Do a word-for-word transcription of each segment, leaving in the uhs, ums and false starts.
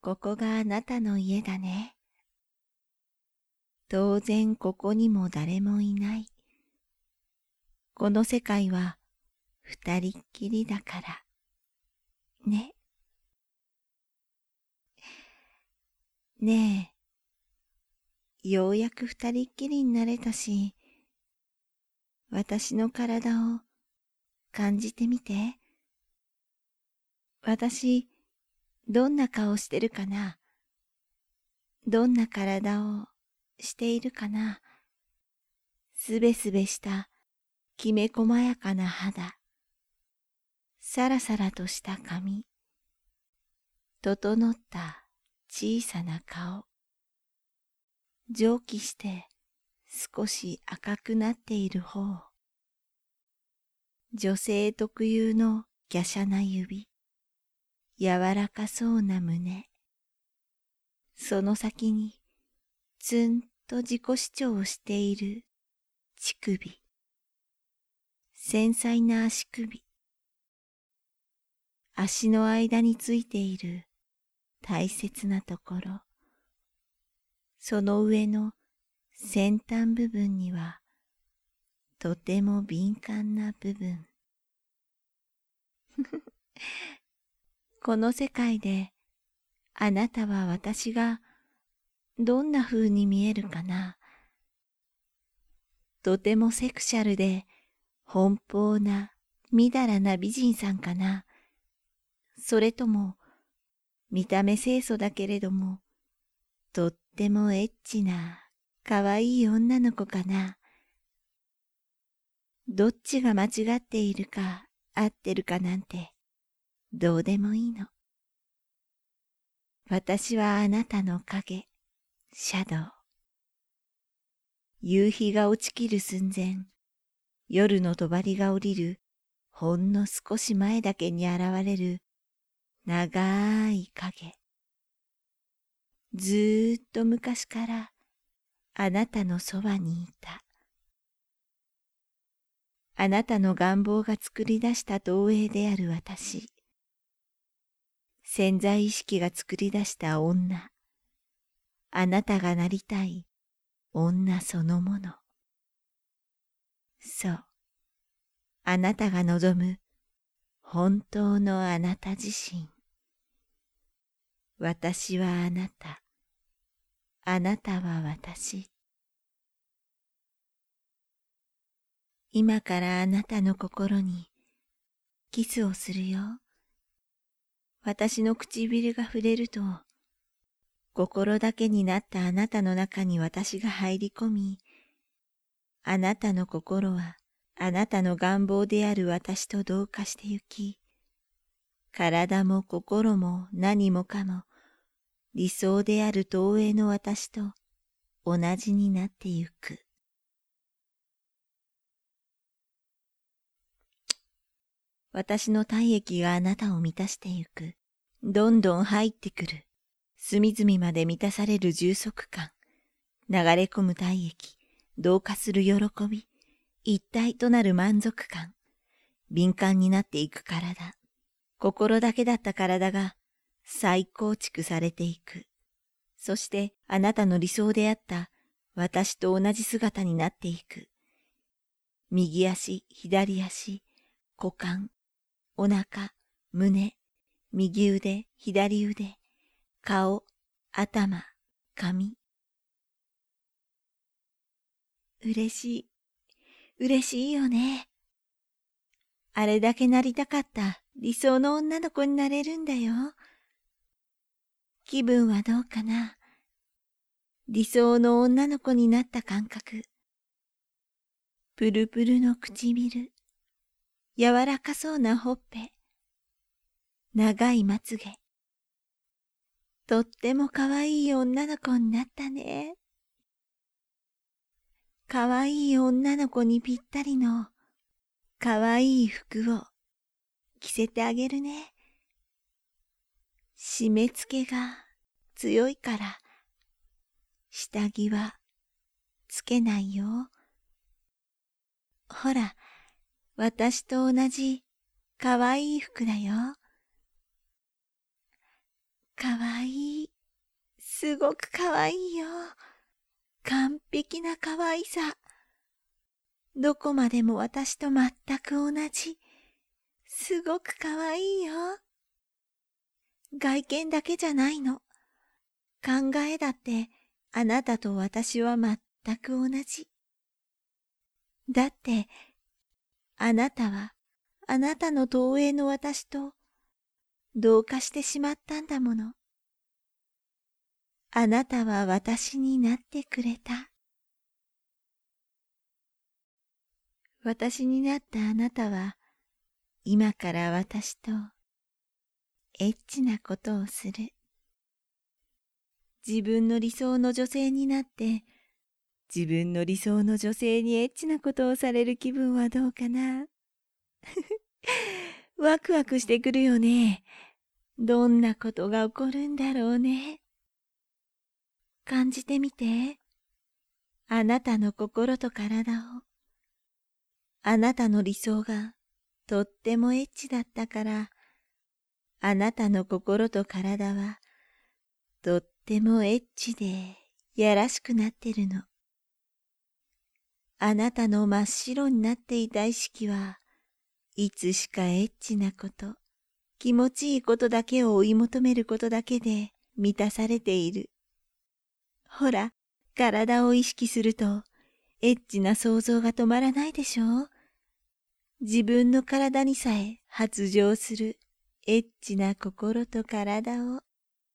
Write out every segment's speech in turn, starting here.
ここがあなたの家だね。当然ここにも誰もいない。この世界は二人っきりだから。ね。ねえ、ようやく二人っきりになれたし、私の体を感じてみて。私、どんな顔してるかな？どんな体をしているかな？すべすべしたきめ細やかな肌、さらさらとした髪、整った小さな顔、蒸気して少し赤くなっている方、女性特有の華奢な指、柔らかそうな胸、その先にツンと自己主張をしている乳首、繊細な足首、足の間についている大切なところ、その上の先端部分にはとても敏感な部分。この世界であなたは私がどんな風に見えるかな？とてもセクシャルで奔放なみだらな美人さんかな？それとも見た目清楚だけれどもとってもエッチなかわいい女の子かな？どっちが間違っているか合ってるかなんてどうでもいいの。私はあなたの影、シャドウ。夕日が落ちきる寸前、夜の帳が降りるほんの少し前だけに現れる長い影。ずーっと昔からあなたのそばにいた。あなたの願望が作り出した投影である私。潜在意識が作り出した女。あなたがなりたい女そのもの。そう。あなたが望む本当のあなた自身。私はあなた。あなたは私。今からあなたの心にキスをするよ。私の唇が触れると、心だけになったあなたの中に私が入り込み、あなたの心はあなたの願望である私と同化してゆき、体も心も何もかも理想である投影の私と同じになってゆく。私の体液があなたを満たしてゆく。どんどん入ってくる。隅々まで満たされる充足感。流れ込む体液。同化する喜び。一体となる満足感。敏感になっていく体。心だけだった体が再構築されていく。そしてあなたの理想であった私と同じ姿になっていく。右足、左足、股間、お腹、胸、右腕、左腕、顔、頭、髪。嬉しい。嬉しいよね。あれだけなりたかった理想の女の子になれるんだよ。気分はどうかな？理想の女の子になった感覚。プルプルの唇。柔らかそうなほっぺ。長いまつげ。とってもかわいい女の子になったね。かわいい女の子にぴったりのかわいい服を着せてあげるね。締め付けが強いから下着はつけないよ。ほら、私と同じかわいい服だよ。 かわいい。すごくかわいいよ。完璧なかわいさ。どこまでも私と全く同じ。すごくかわいいよ。外見だけじゃないの。考えだってあなたと私は全く同じ。だって、あなたはあなたの投影の私と同化してしまったんだもの。あなたは私になってくれた。私になったあなたは、今から私とエッチなことをする。自分の理想の女性になって、自分の理想の女性にエッチなことをされる気分はどうかな。ワクワクしてくるよね。どんなことが起こるんだろうね。感じてみて。あなたの心と体を。あなたの理想がとってもエッチだったから、あなたの心と体はとってもエッチでやらしくなってるの。あなたの真っ白になっていた意識はいつしかエッチなこと、気持ちいいことだけを追い求めることだけで満たされている。ほら、体を意識するとエッチな想像が止まらないでしょう。自分の体にさえ発情するエッチな心と体を。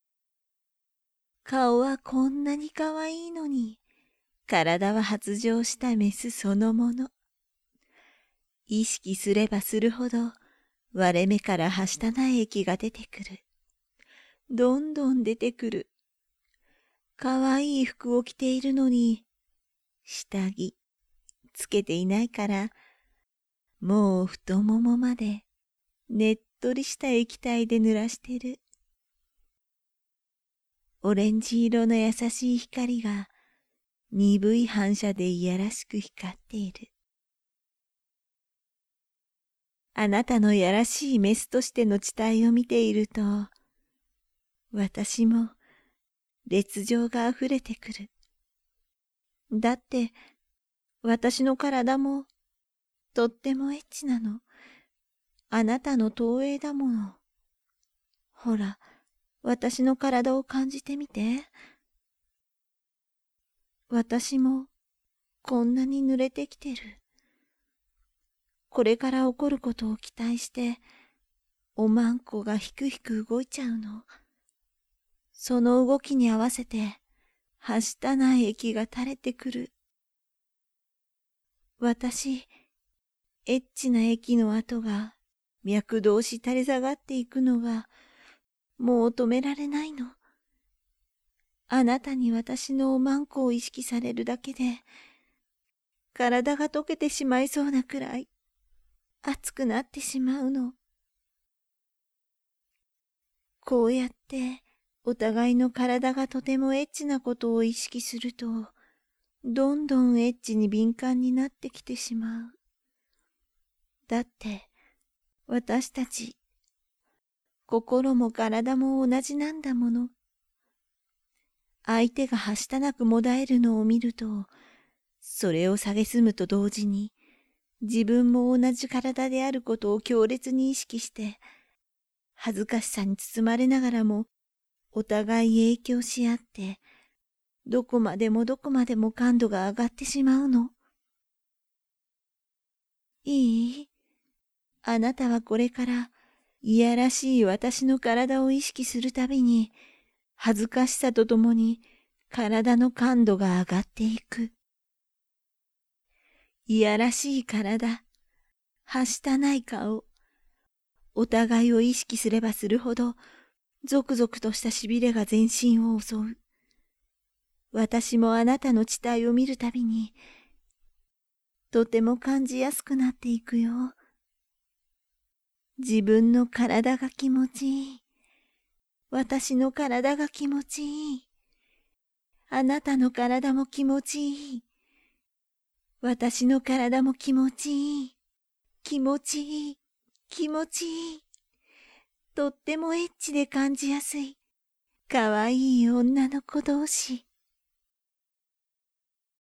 顔はこんなに可愛いのに、体は発情したメスそのもの。意識すればするほど、割れ目からはしたない液が出てくる。どんどん出てくる。可愛い服を着ているのに、下着、つけていないから、もう太ももまで、ねっとりした液体で濡らしてる。オレンジ色の優しい光が、鈍い反射でいやらしく光っている。あなたのやらしいメスとしての地体を見ていると、私も烈情があふれてくる。だって、私の体もとってもエッチなの。あなたの投影だもの。ほら、私の体を感じてみて。私もこんなに濡れてきてる。これから起こることを期待して、おまんこがひくひく動いちゃうの。その動きに合わせて、はしたない液が垂れてくる。私、エッチな液の跡が脈動し垂れ下がっていくのが、もう止められないの。あなたに私のおまんこを意識されるだけで、体が溶けてしまいそうなくらい、熱くなってしまうの。こうやって、お互いの体がとてもエッチなことを意識すると、どんどんエッチに敏感になってきてしまう。だって、私たち、心も体も同じなんだもの。相手がはしたなくもだえるのを見ると、それを蔑むと同時に、自分も同じ体であることを強烈に意識して、恥ずかしさに包まれながらも、お互い影響し合って、どこまでもどこまでも感度が上がってしまうの。いい？あなたはこれから、いやらしい私の体を意識するたびに、恥ずかしさとともに体の感度が上がっていく。いやらしい体、はしたない顔。お互いを意識すればするほど、ゾクゾクとしたしびれが全身を襲う。私もあなたの地体を見るたびに、とても感じやすくなっていくよ。自分の体が気持ちいい。私の体が気持ちいい。あなたの体も気持ちいい。私の体も気持ちいい。気持ちいい。気持ちいい。とってもエッチで感じやすい。 かわいい女の子同士。